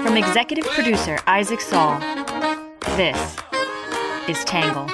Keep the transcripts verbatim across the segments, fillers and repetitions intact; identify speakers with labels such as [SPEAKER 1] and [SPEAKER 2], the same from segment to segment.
[SPEAKER 1] From executive producer Isaac Saul, this is Tangle.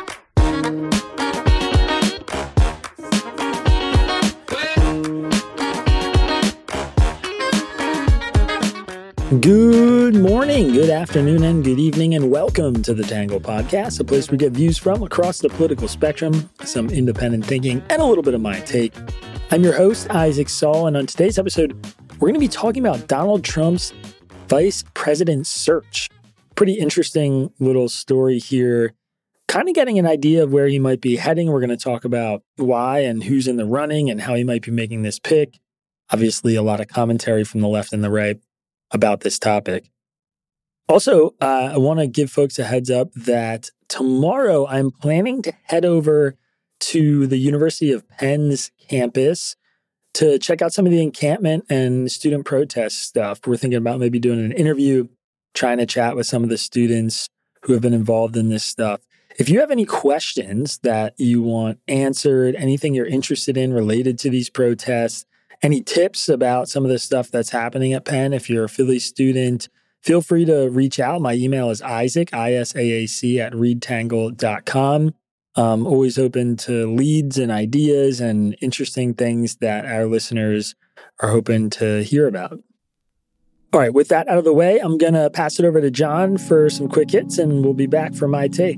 [SPEAKER 2] Good morning, good afternoon, and good evening, and welcome to the Tangle Podcast, a place we get views from across the political spectrum, some independent thinking, and a little bit of my take. I'm your host, Isaac Saul, and on today's episode, we're going to be talking about Donald Trump's vice president search. Pretty interesting little story here, kind of getting an idea of where he might be heading. We're going to talk about why and who's in the running and how he might be making this pick. Obviously, a lot of commentary from the left and the right about this topic. Also, uh, I want to give folks a heads up that tomorrow I'm planning to head over to the University of Penn's campus to check out some of the encampment and student protest stuff. We're thinking about maybe doing an interview, trying to chat with some of the students who have been involved in this stuff. If you have any questions that you want answered, anything you're interested in related to these protests, any tips about some of the stuff that's happening at Penn, if you're a Philly student, feel free to reach out. My email is Isaac, I S A A C, at read tangle dot com. I'm always open to leads and ideas and interesting things that our listeners are hoping to hear about. All right, with that out of the way, I'm going to pass it over to John for some quick hits, and we'll be back for my take.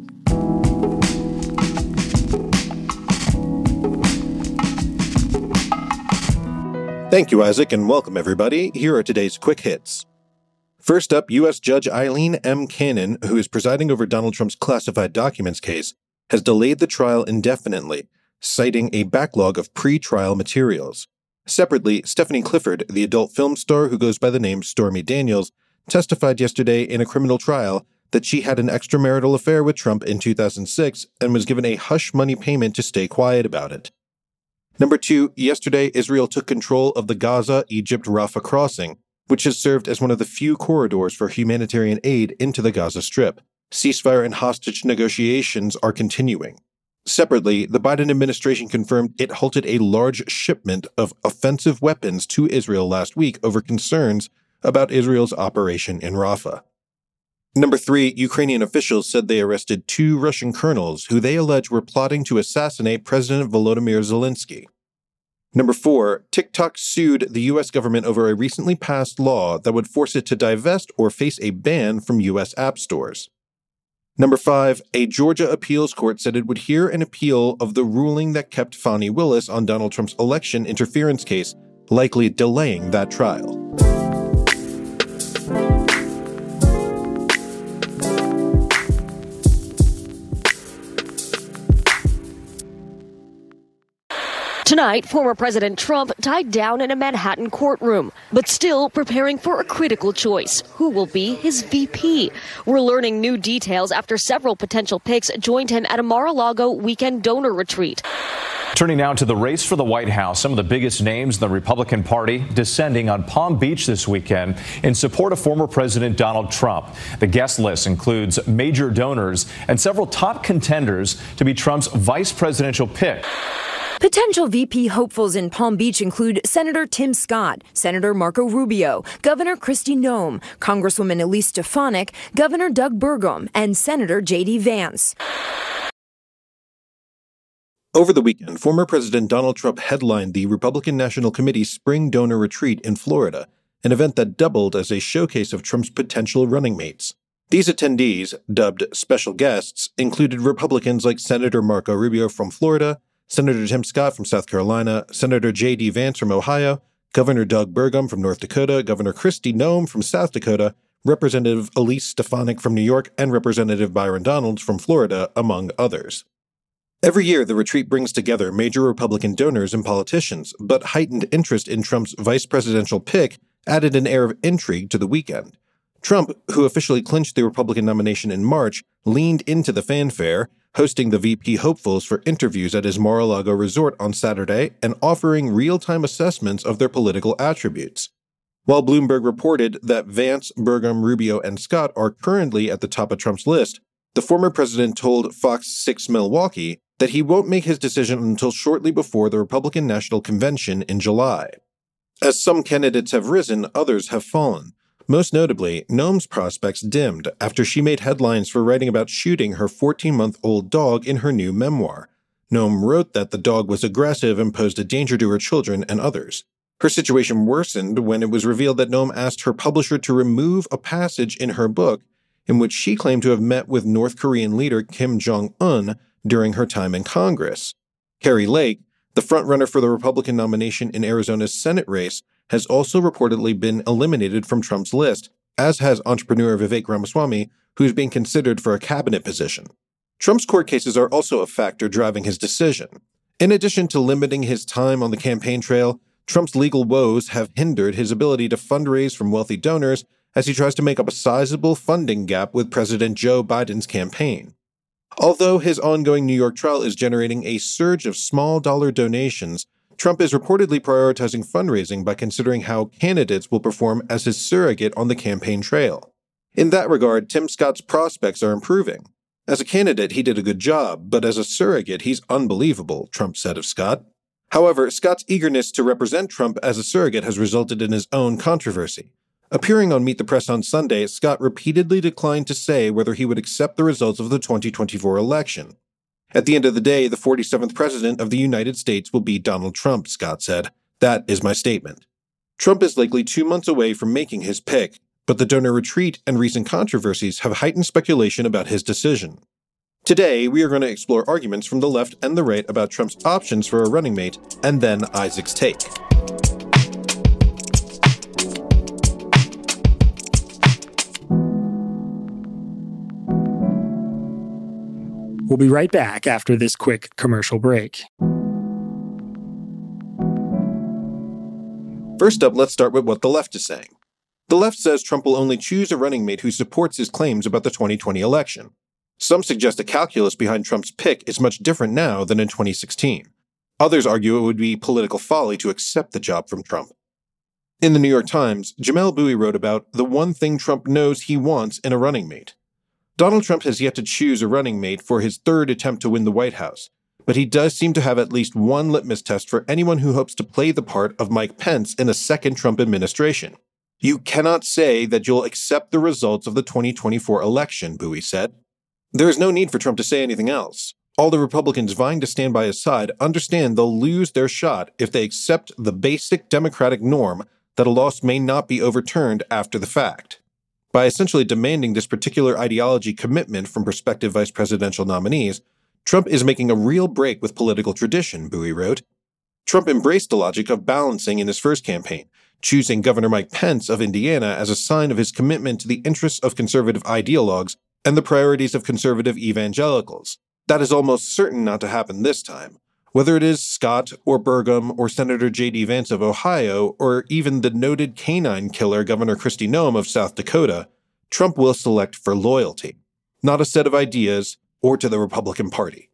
[SPEAKER 3] Thank you, Isaac, and welcome, everybody. Here are today's quick hits. First up, U S Judge Eileen M. Cannon, who is presiding over Donald Trump's classified documents case, has delayed the trial indefinitely, citing a backlog of pre-trial materials. Separately, Stephanie Clifford, the adult film star who goes by the name Stormy Daniels, testified yesterday in a criminal trial that she had an extramarital affair with Trump in two thousand six and was given a hush money payment to stay quiet about it. Number two, yesterday, Israel took control of the Gaza-Egypt-Rafah crossing, which has served as one of the few corridors for humanitarian aid into the Gaza Strip. Ceasefire and hostage negotiations are continuing. Separately, the Biden administration confirmed it halted a large shipment of offensive weapons to Israel last week over concerns about Israel's operation in Rafah. Number three, Ukrainian officials said they arrested two Russian colonels who they allege were plotting to assassinate President Volodymyr Zelensky. Number four, TikTok sued the U S government over a recently passed law that would force it to divest or face a ban from U S app stores. Number five, a Georgia appeals court said it would hear an appeal of the ruling that kept Fani Willis on Donald Trump's election interference case, likely delaying that trial.
[SPEAKER 4] Tonight, former President Trump tied down in a Manhattan courtroom, but still preparing for a critical choice. Who will be his V P? We're learning new details after several potential picks joined him at a Mar-a-Lago weekend donor retreat.
[SPEAKER 5] Turning now to the race for the White House, some of the biggest names in the Republican Party descending on Palm Beach this weekend in support of former President Donald Trump. The guest list includes major donors and several top contenders to be Trump's vice presidential pick.
[SPEAKER 6] Potential V P hopefuls in Palm Beach include Senator Tim Scott, Senator Marco Rubio, Governor Kristi Noem, Congresswoman Elise Stefanik, Governor Doug Burgum, and Senator J D Vance.
[SPEAKER 3] Over the weekend, former President Donald Trump headlined the Republican National Committee's Spring Donor Retreat in Florida, an event that doubled as a showcase of Trump's potential running mates. These attendees, dubbed special guests, included Republicans like Senator Marco Rubio from Florida, Senator Tim Scott from South Carolina, Senator J D Vance from Ohio, Governor Doug Burgum from North Dakota, Governor Kristi Noem from South Dakota, Representative Elise Stefanik from New York, and Representative Byron Donalds from Florida, among others. Every year, the retreat brings together major Republican donors and politicians, but heightened interest in Trump's vice presidential pick added an air of intrigue to the weekend. Trump, who officially clinched the Republican nomination in March, leaned into the fanfare, hosting the V P hopefuls for interviews at his Mar-a-Lago resort on Saturday and offering real-time assessments of their political attributes. While Bloomberg reported that Vance, Burgum, Rubio, and Scott are currently at the top of Trump's list, the former president told Fox six Milwaukee that he won't make his decision until shortly before the Republican National Convention in July. As some candidates have risen, others have fallen. Most notably, Noem's prospects dimmed after she made headlines for writing about shooting her fourteen-month-old dog in her new memoir. Noem wrote that the dog was aggressive and posed a danger to her children and others. Her situation worsened when it was revealed that Noem asked her publisher to remove a passage in her book in which she claimed to have met with North Korean leader Kim Jong-un during her time in Congress. Kari Lake, the frontrunner for the Republican nomination in Arizona's Senate race, has also reportedly been eliminated from Trump's list, as has entrepreneur Vivek Ramaswamy, who is being considered for a cabinet position. Trump's court cases are also a factor driving his decision. In addition to limiting his time on the campaign trail, Trump's legal woes have hindered his ability to fundraise from wealthy donors as he tries to make up a sizable funding gap with President Joe Biden's campaign. Although his ongoing New York trial is generating a surge of small-dollar donations, Trump is reportedly prioritizing fundraising by considering how candidates will perform as his surrogate on the campaign trail. In that regard, Tim Scott's prospects are improving. As a candidate, he did a good job, but as a surrogate, he's unbelievable, Trump said of Scott. However, Scott's eagerness to represent Trump as a surrogate has resulted in his own controversy. Appearing on Meet the Press on Sunday, Scott repeatedly declined to say whether he would accept the results of the twenty twenty-four election. At the end of the day, the forty-seventh president of the United States will be Donald Trump, Scott said. That is my statement. Trump is likely two months away from making his pick, but the donor retreat and recent controversies have heightened speculation about his decision. Today, we are going to explore arguments from the left and the right about Trump's options for a running mate, and then Isaac's take.
[SPEAKER 2] We'll be right back after this quick commercial break.
[SPEAKER 3] First up, let's start with what the left is saying. The left says Trump will only choose a running mate who supports his claims about the twenty twenty election. Some suggest the calculus behind Trump's pick is much different now than in twenty sixteen. Others argue it would be political folly to accept the job from Trump. In the New York Times, Jamelle Bouie wrote about the one thing Trump knows he wants in a running mate. Donald Trump has yet to choose a running mate for his third attempt to win the White House, but he does seem to have at least one litmus test for anyone who hopes to play the part of Mike Pence in a second Trump administration. You cannot say that you'll accept the results of the twenty twenty-four election, Bouie said. There is no need for Trump to say anything else. All the Republicans vying to stand by his side understand they'll lose their shot if they accept the basic democratic norm that a loss may not be overturned after the fact. By essentially demanding this particular ideology commitment from prospective vice presidential nominees, Trump is making a real break with political tradition, Bouie wrote. Trump embraced the logic of balancing in his first campaign, choosing Governor Mike Pence of Indiana as a sign of his commitment to the interests of conservative ideologues and the priorities of conservative evangelicals. That is almost certain not to happen this time. Whether it is Scott or Burgum or Senator J D Vance of Ohio or even the noted canine killer Governor Kristi Noem of South Dakota, Trump will select for loyalty, not a set of ideas or to the Republican Party.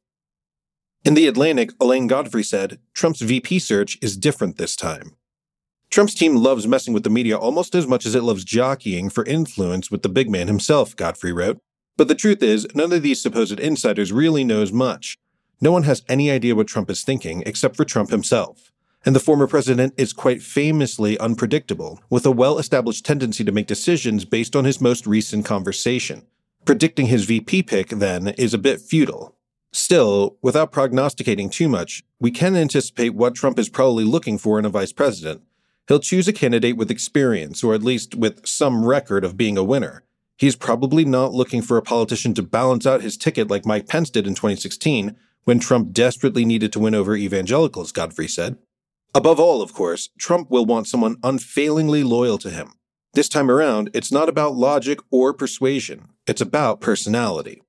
[SPEAKER 3] In The Atlantic, Elaine Godfrey said, Trump's V P search is different this time. Trump's team loves messing with the media almost as much as it loves jockeying for influence with the big man himself, Godfrey wrote. But the truth is, none of these supposed insiders really knows much. No one has any idea what Trump is thinking except for Trump himself. And the former president is quite famously unpredictable, with a well-established tendency to make decisions based on his most recent conversation. Predicting his V P pick, then, is a bit futile. Still, without prognosticating too much, we can anticipate what Trump is probably looking for in a vice president. He'll choose a candidate with experience, or at least with some record of being a winner. He's probably not looking for a politician to balance out his ticket like Mike Pence did in twenty sixteen, when Trump desperately needed to win over evangelicals, Godfrey said. Above all, of course, Trump will want someone unfailingly loyal to him. This time around, it's not about logic or persuasion. It's about personality.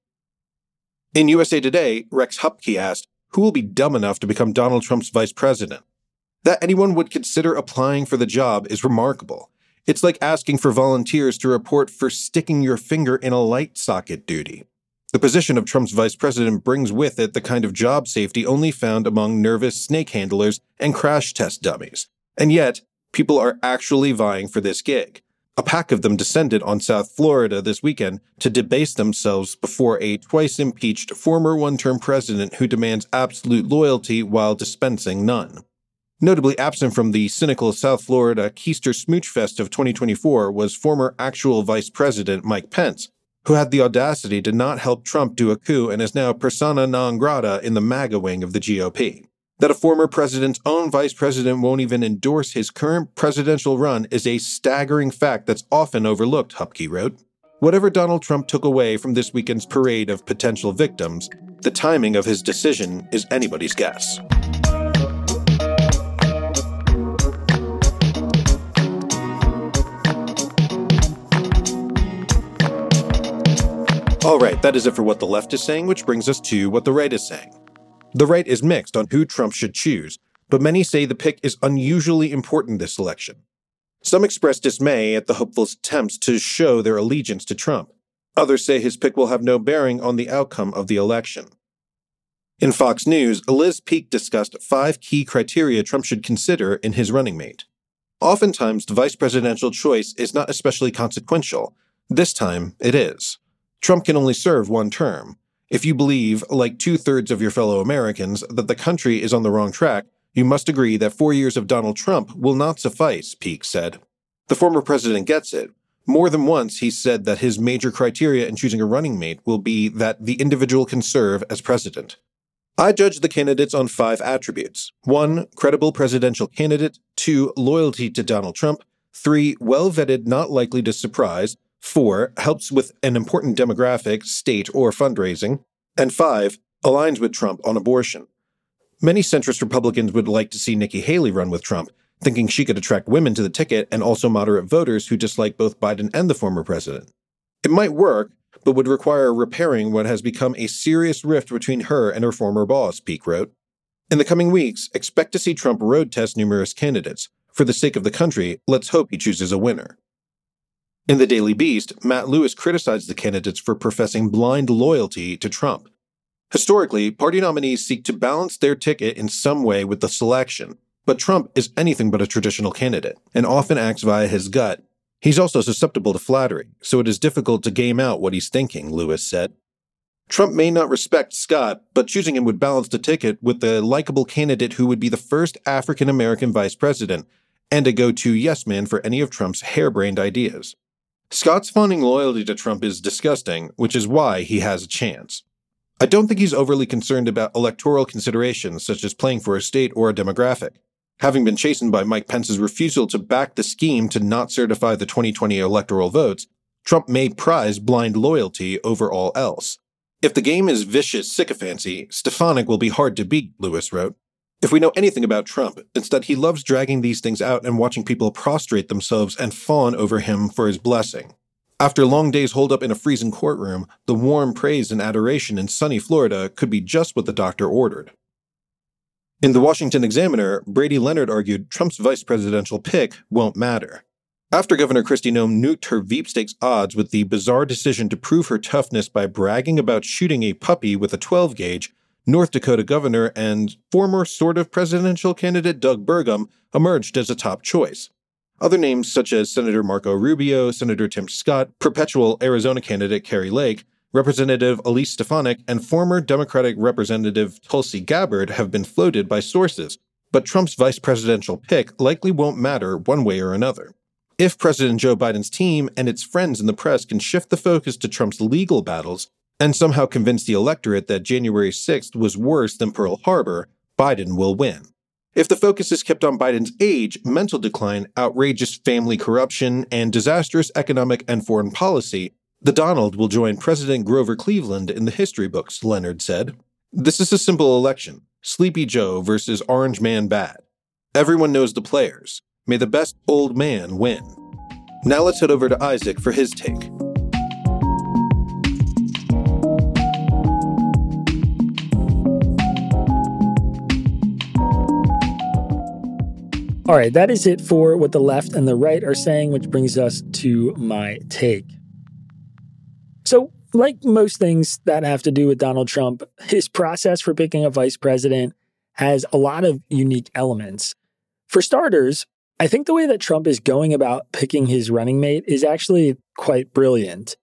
[SPEAKER 3] In U S A Today, Rex Hupke asked, who will be dumb enough to become Donald Trump's vice president? That anyone would consider applying for the job is remarkable. It's like asking for volunteers to report for sticking your finger in a light socket duty. The position of Trump's vice president brings with it the kind of job safety only found among nervous snake handlers and crash test dummies. And yet, people are actually vying for this gig. A pack of them descended on South Florida this weekend to debase themselves before a twice-impeached former one-term president who demands absolute loyalty while dispensing none. Notably absent from the cynical South Florida Keister Smooch Fest of twenty twenty-four was former actual Vice President Mike Pence, who had the audacity to not help Trump do a coup and is now persona non grata in the MAGA wing of the G O P. That a former president's own vice president won't even endorse his current presidential run is a staggering fact that's often overlooked, Hupke wrote. Whatever Donald Trump took away from this weekend's parade of potential victims, the timing of his decision is anybody's guess. All right, that is it for what the left is saying, which brings us to what the right is saying. The right is mixed on who Trump should choose, but many say the pick is unusually important this election. Some express dismay at the hopefuls' attempts to show their allegiance to Trump. Others say his pick will have no bearing on the outcome of the election. In Fox News, Liz Peek discussed five key criteria Trump should consider in his running mate. Oftentimes, the vice presidential choice is not especially consequential. This time, it is. Trump can only serve one term. If you believe, like two-thirds of your fellow Americans, that the country is on the wrong track, you must agree that four years of Donald Trump will not suffice, Peek said. The former president gets it. More than once, he said that his major criteria in choosing a running mate will be that the individual can serve as president. I judge the candidates on five attributes. One, credible presidential candidate. Two, loyalty to Donald Trump. Three, well-vetted, not likely to surprise. Four, helps with an important demographic, state, or fundraising. And five, aligns with Trump on abortion. Many centrist Republicans would like to see Nikki Haley run with Trump, thinking she could attract women to the ticket and also moderate voters who dislike both Biden and the former president. It might work, but would require repairing what has become a serious rift between her and her former boss, Peek wrote. In the coming weeks, expect to see Trump road test numerous candidates. For the sake of the country, let's hope he chooses a winner. In the Daily Beast, Matt Lewis criticized the candidates for professing blind loyalty to Trump. Historically, party nominees seek to balance their ticket in some way with the selection, but Trump is anything but a traditional candidate, and often acts via his gut. He's also susceptible to flattery, so it is difficult to game out what he's thinking, Lewis said. Trump may not respect Scott, but choosing him would balance the ticket with the likable candidate who would be the first African-American vice president, and a go-to yes man for any of Trump's harebrained ideas. Scott's fawning loyalty to Trump is disgusting, which is why he has a chance. I don't think he's overly concerned about electoral considerations such as playing for a state or a demographic. Having been chastened by Mike Pence's refusal to back the scheme to not certify the twenty twenty electoral votes, Trump may prize blind loyalty over all else. If the game is vicious sycophancy, Stefanik will be hard to beat, Lewis wrote. If we know anything about Trump, it's that he loves dragging these things out and watching people prostrate themselves and fawn over him for his blessing. After long days holed up in a freezing courtroom, the warm praise and adoration in sunny Florida could be just what the doctor ordered. In the Washington Examiner, Brady Leonard argued Trump's vice presidential pick won't matter. After Governor Kristi Noem nuked her sweepstakes odds with the bizarre decision to prove her toughness by bragging about shooting a puppy with a twelve gauge, North Dakota governor and former sort of presidential candidate Doug Burgum emerged as a top choice. Other names such as Senator Marco Rubio, Senator Tim Scott, perpetual Arizona candidate Kari Lake, Representative Elise Stefanik, and former Democratic Representative Tulsi Gabbard have been floated by sources, but Trump's vice presidential pick likely won't matter one way or another. If President Joe Biden's team and its friends in the press can shift the focus to Trump's legal battles and somehow convince the electorate that January sixth was worse than Pearl Harbor, Biden will win. If the focus is kept on Biden's age, mental decline, outrageous family corruption, and disastrous economic and foreign policy, the Donald will join President Grover Cleveland in the history books, Leonard said. This is a simple election. Sleepy Joe versus Orange Man Bad. Everyone knows the players. May the best old man win. Now let's head over to Isaac for his take.
[SPEAKER 2] All right, that is it for what the left and the right are saying, which brings us to my take. So, like most things that have to do with Donald Trump, his process for picking a vice president has a lot of unique elements. For starters, I think the way that Trump is going about picking his running mate is actually quite brilliant.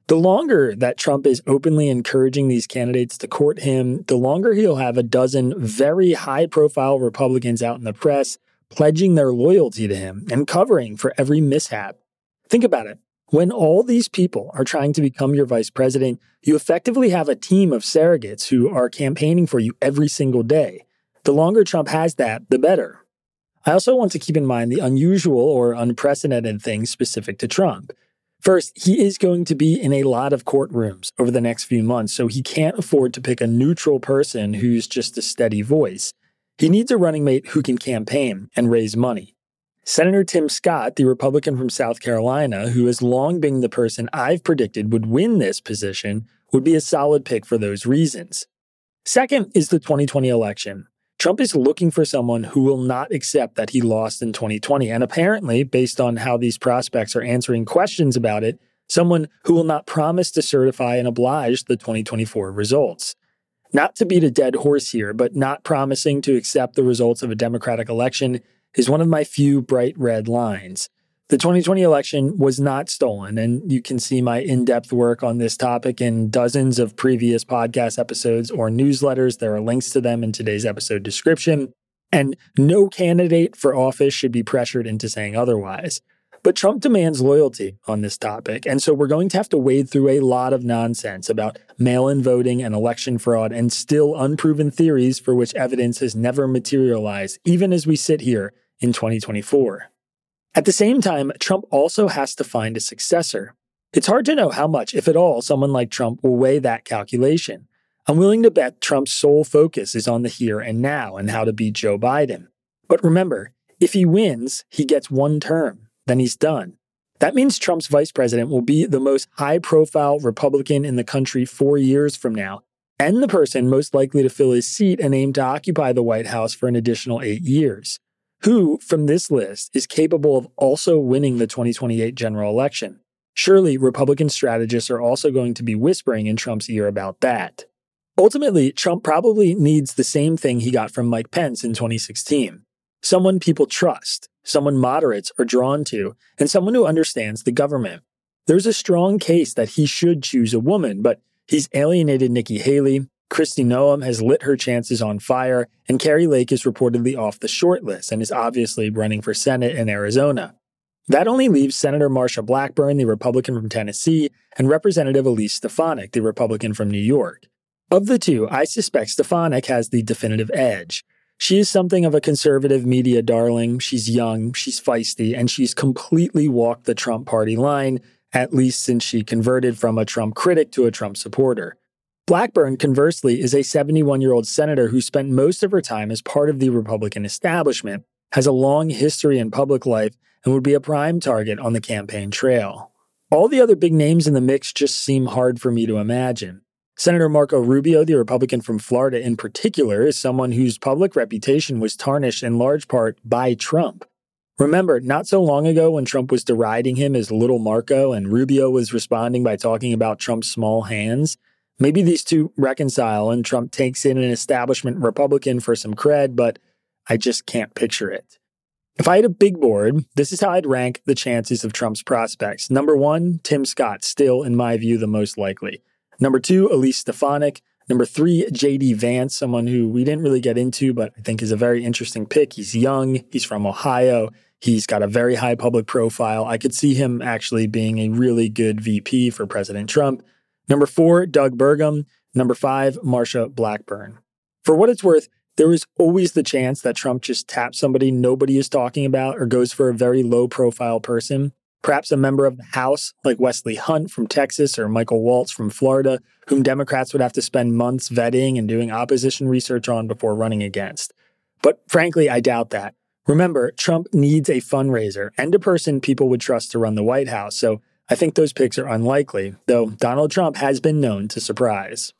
[SPEAKER 2] The longer that Trump is openly encouraging these candidates to court him, the longer he'll have a dozen very high-profile Republicans out in the press pledging their loyalty to him and covering for every mishap. Think about it. When all these people are trying to become your vice president, you effectively have a team of surrogates who are campaigning for you every single day. The longer Trump has that, the better. I also want to keep in mind the unusual or unprecedented things specific to Trump. First, he is going to be in a lot of courtrooms over the next few months, so he can't afford to pick a neutral person who's just a steady voice. He needs a running mate who can campaign and raise money. Senator Tim Scott, the Republican from South Carolina, who has long been the person I've predicted would win this position, would be a solid pick for those reasons. Second is the twenty twenty election. Trump is looking for someone who will not accept that he lost in twenty twenty, and apparently, based on how these prospects are answering questions about it, someone who will not promise to certify and oblige the twenty twenty-four results. Not to beat a dead horse here, but not promising to accept the results of a Democratic election is one of my few bright red lines. The twenty twenty election was not stolen, and you can see my in-depth work on this topic in dozens of previous podcast episodes or newsletters. There are links to them in today's episode description. And no candidate for office should be pressured into saying otherwise. But Trump demands loyalty on this topic, and so we're going to have to wade through a lot of nonsense about mail-in voting and election fraud and still unproven theories for which evidence has never materialized, even as we sit here in twenty twenty-four. At the same time, Trump also has to find a successor. It's hard to know how much, if at all, someone like Trump will weigh that calculation. I'm willing to bet Trump's sole focus is on the here and now and how to beat Joe Biden. But remember, if he wins, he gets one term. Then he's done. That means Trump's vice president will be the most high-profile Republican in the country four years from now, and the person most likely to fill his seat and aim to occupy the White House for an additional eight years. Who, from this list, is capable of also winning the twenty twenty-eight general election? Surely, Republican strategists are also going to be whispering in Trump's ear about that. Ultimately, Trump probably needs the same thing he got from Mike Pence in twenty sixteen. Someone people trust, someone moderates are drawn to, and someone who understands the government. There's a strong case that he should choose a woman, but he's alienated Nikki Haley, Kristi Noem has lit her chances on fire, and Kari Lake is reportedly off the short list and is obviously running for Senate in Arizona. That only leaves Senator Marsha Blackburn, the Republican from Tennessee, and Representative Elise Stefanik, the Republican from New York. Of the two, I suspect Stefanik has the definitive edge. She is something of a conservative media darling. She's young, she's feisty, and she's completely walked the Trump party line, at least since she converted from a Trump critic to a Trump supporter. Blackburn, conversely, is a seventy-one-year-old senator who spent most of her time as part of the Republican establishment, has a long history in public life, and would be a prime target on the campaign trail. All the other big names in the mix just seem hard for me to imagine. Senator Marco Rubio, the Republican from Florida in particular, is someone whose public reputation was tarnished in large part by Trump. Remember, not so long ago when Trump was deriding him as Little Marco and Rubio was responding by talking about Trump's small hands? Maybe these two reconcile and Trump takes in an establishment Republican for some cred, but I just can't picture it. If I had a big board, this is how I'd rank the chances of Trump's prospects. Number one, Tim Scott, still, in my view, the most likely. Number two, Elise Stefanik. Number three, J D Vance, someone who we didn't really get into, but I think is a very interesting pick. He's young, he's from Ohio, he's got a very high public profile. I could see him actually being a really good V P for President Trump. Number four, Doug Burgum. Number five, Marsha Blackburn. For what it's worth, there is always the chance that Trump just taps somebody nobody is talking about or goes for a very low-profile person, perhaps a member of the House like Wesley Hunt from Texas or Michael Waltz from Florida, whom Democrats would have to spend months vetting and doing opposition research on before running against. But frankly, I doubt that. Remember, Trump needs a fundraiser and a person people would trust to run the White House, so I think those picks are unlikely, though Donald Trump has been known to surprise.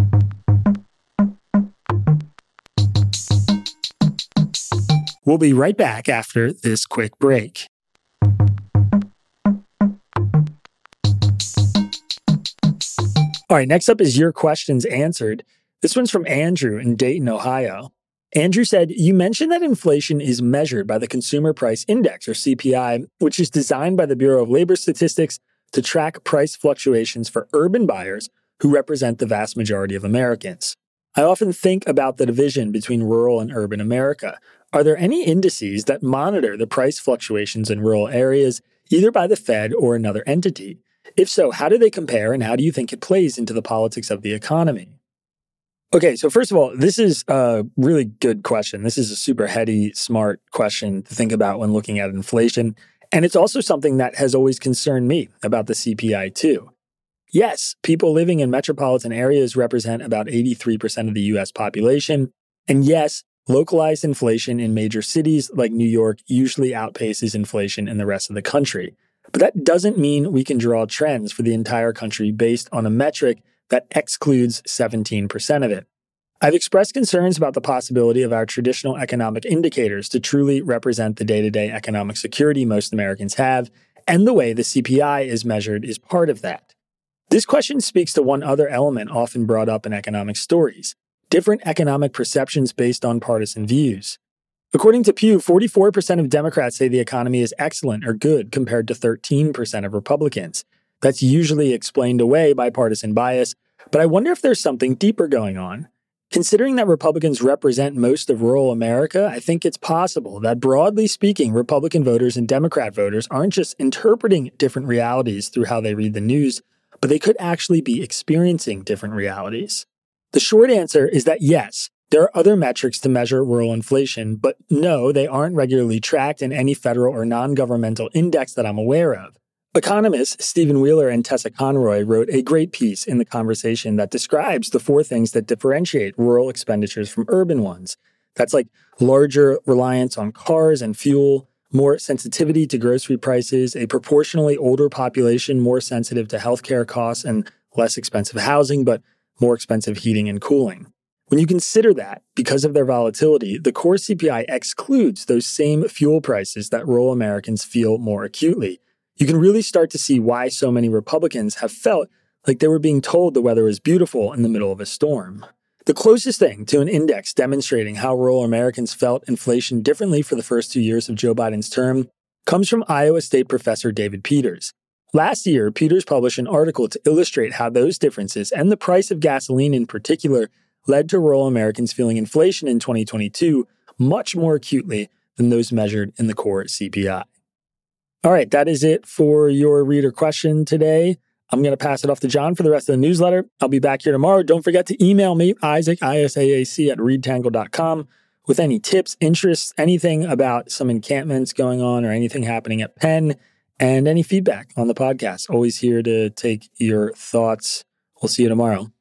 [SPEAKER 2] We'll be right back after this quick break. All right, next up is your questions answered. This one's from Andrew in Dayton, Ohio. Andrew said, you mentioned that inflation is measured by the Consumer Price Index, or C P I, which is designed by the Bureau of Labor Statistics to track price fluctuations for urban buyers who represent the vast majority of Americans. I often think about the division between rural and urban America. Are there any indices that monitor the price fluctuations in rural areas, either by the Fed or another entity? If so, how do they compare, and how do you think it plays into the politics of the economy? Okay, so first of all, this is a really good question. This is a super heady, smart question to think about when looking at inflation. And it's also something that has always concerned me about the C P I too. Yes, people living in metropolitan areas represent about eighty-three percent of the U S population. And yes, localized inflation in major cities like New York usually outpaces inflation in the rest of the country. But that doesn't mean we can draw trends for the entire country based on a metric that excludes seventeen percent of it. I've expressed concerns about the possibility of our traditional economic indicators to truly represent the day-to-day economic security most Americans have, and the way the C P I is measured is part of that. This question speaks to one other element often brought up in economic stories: different economic perceptions based on partisan views. According to Pew, forty-four percent of Democrats say the economy is excellent or good compared to thirteen percent of Republicans. That's usually explained away by partisan bias, but I wonder if there's something deeper going on. Considering that Republicans represent most of rural America, I think it's possible that, broadly speaking, Republican voters and Democrat voters aren't just interpreting different realities through how they read the news, but they could actually be experiencing different realities. The short answer is that yes, there are other metrics to measure rural inflation, but no, they aren't regularly tracked in any federal or non-governmental index that I'm aware of. Economists Stephen Wheeler and Tessa Conroy wrote a great piece in The Conversation that describes the four things that differentiate rural expenditures from urban ones. That's like larger reliance on cars and fuel, more sensitivity to grocery prices, a proportionally older population more sensitive to healthcare costs and less expensive housing, but more expensive heating and cooling. When you consider that, because of their volatility, the core C P I excludes those same fuel prices that rural Americans feel more acutely. You can really start to see why so many Republicans have felt like they were being told the weather was beautiful in the middle of a storm. The closest thing to an index demonstrating how rural Americans felt inflation differently for the first two years of Joe Biden's term comes from Iowa State professor David Peters. Last year, Peters published an article to illustrate how those differences, and the price of gasoline in particular, led to rural Americans feeling inflation in twenty twenty-two much more acutely than those measured in the core C P I. All right, that is it for your reader question today. I'm going to pass it off to John for the rest of the newsletter. I'll be back here tomorrow. Don't forget to email me, Isaac, I S A A C, at read tangle dot com with any tips, interests, anything about some encampments going on or anything happening at Penn, and any feedback on the podcast. Always here to take your thoughts. We'll see you tomorrow.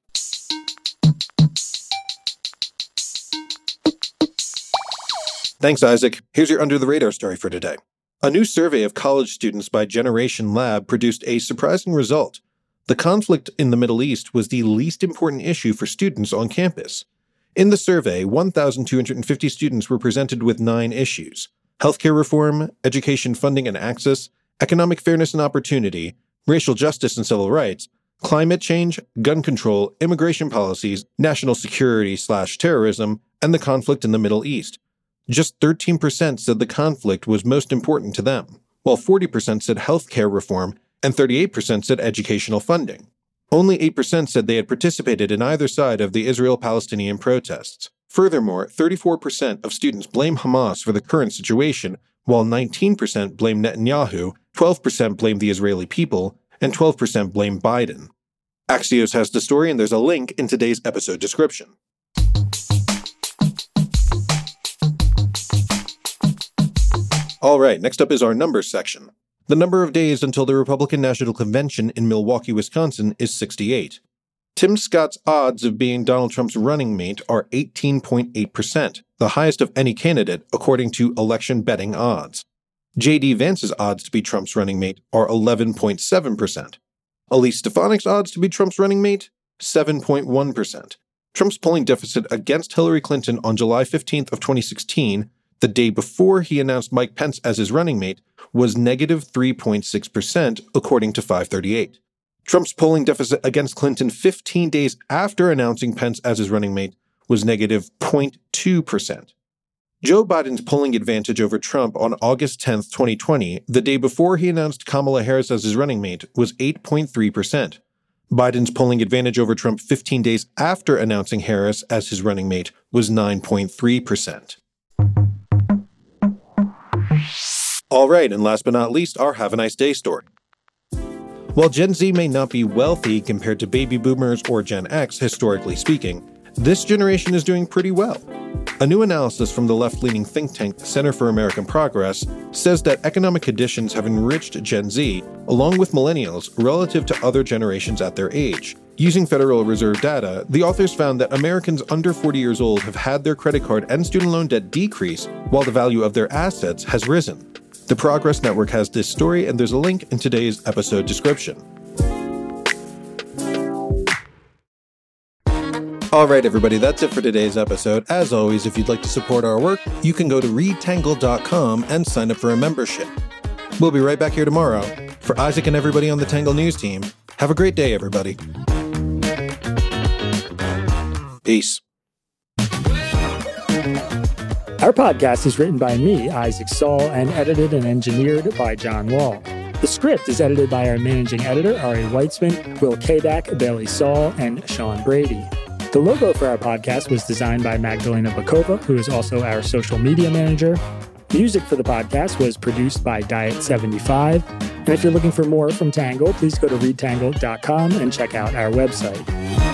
[SPEAKER 3] Thanks, Isaac. Here's your Under the Radar story for today. A new survey of college students by Generation Lab produced a surprising result. The conflict in the Middle East was the least important issue for students on campus. In the survey, one thousand two hundred fifty students were presented with nine issues: healthcare reform, education funding and access, economic fairness and opportunity, racial justice and civil rights, climate change, gun control, immigration policies, national security slash terrorism, and the conflict in the Middle East. Just thirteen percent said the conflict was most important to them, while forty percent said healthcare reform and thirty-eight percent said educational funding. Only eight percent said they had participated in either side of the Israel-Palestinian protests. Furthermore, thirty-four percent of students blame Hamas for the current situation, while nineteen percent blame Netanyahu, twelve percent blame the Israeli people, and twelve percent blame Biden. Axios has the story, and there's a link in today's episode description. All right, next up is our numbers section. The number of days until the Republican National Convention in Milwaukee, Wisconsin is sixty-eight. Tim Scott's odds of being Donald Trump's running mate are eighteen point eight percent, the highest of any candidate according to election betting odds. J D Vance's odds to be Trump's running mate are eleven point seven percent. Elise Stefanik's odds to be Trump's running mate, seven point one percent. Trump's polling deficit against Hillary Clinton on July fifteenth of twenty sixteen, the day before he announced Mike Pence as his running mate, was negative three point six percent, according to five thirty-eight. Trump's polling deficit against Clinton fifteen days after announcing Pence as his running mate was negative zero point two percent. Joe Biden's polling advantage over Trump on August tenth, twenty twenty, the day before he announced Kamala Harris as his running mate, was eight point three percent. Biden's polling advantage over Trump fifteen days after announcing Harris as his running mate was nine point three percent. All right, and last but not least, our Have a Nice Day story. While Gen Z may not be wealthy compared to baby boomers or Gen X, historically speaking, this generation is doing pretty well. A new analysis from the left-leaning think tank Center for American Progress says that economic conditions have enriched Gen Z, along with millennials, relative to other generations at their age. Using Federal Reserve data, the authors found that Americans under forty years old have had their credit card and student loan debt decrease, while the value of their assets has risen. The Progress Network has this story, and there's a link in today's episode description. All right, everybody, that's it for today's episode. As always, if you'd like to support our work, you can go to read tangle dot com and sign up for a membership. We'll be right back here tomorrow. For Isaac and everybody on the Tangle News team, have a great day, everybody. Peace.
[SPEAKER 2] Our podcast is written by me, Isaac Saul, and edited and engineered by John Wall. The script is edited by our managing editor, Ari Weitzman, Will Kadak, Bailey Saul, and Sean Brady. The logo for our podcast was designed by Magdalena Bakova, who is also our social media manager. Music for the podcast was produced by Diet seventy-five. And if you're looking for more from Tangle, please go to read tangle dot com and check out our website.